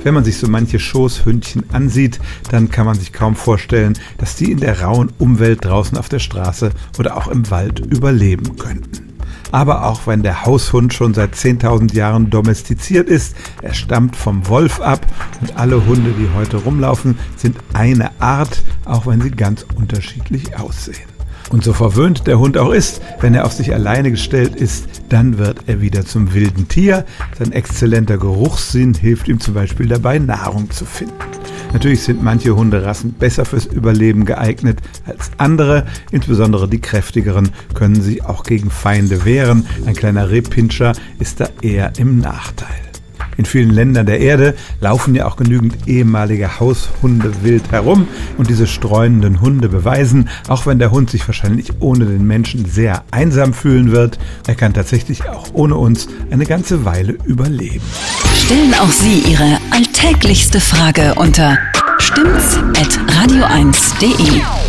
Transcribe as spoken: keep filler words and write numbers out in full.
Wenn man sich so manche Schoßhündchen ansieht, dann kann man sich kaum vorstellen, dass die in der rauen Umwelt draußen auf der Straße oder auch im Wald überleben könnten. Aber auch wenn der Haushund schon seit zehntausend Jahren domestiziert ist, er stammt vom Wolf ab und alle Hunde, die heute rumlaufen, sind eine Art, auch wenn sie ganz unterschiedlich aussehen. Und so verwöhnt der Hund auch ist, wenn er auf sich alleine gestellt ist, dann wird er wieder zum wilden Tier. Sein exzellenter Geruchssinn hilft ihm zum Beispiel dabei, Nahrung zu finden. Natürlich sind manche Hunderassen besser fürs Überleben geeignet als andere. Insbesondere die kräftigeren können sich auch gegen Feinde wehren. Ein kleiner Rehpinscher ist da eher im Nachteil. In vielen Ländern der Erde laufen ja auch genügend ehemalige Haushunde wild herum und diese streunenden Hunde beweisen, auch wenn der Hund sich wahrscheinlich ohne den Menschen sehr einsam fühlen wird, er kann tatsächlich auch ohne uns eine ganze Weile überleben. Stellen auch Sie Ihre alltäglichste Frage unter stimmt's at radio eins punkt de.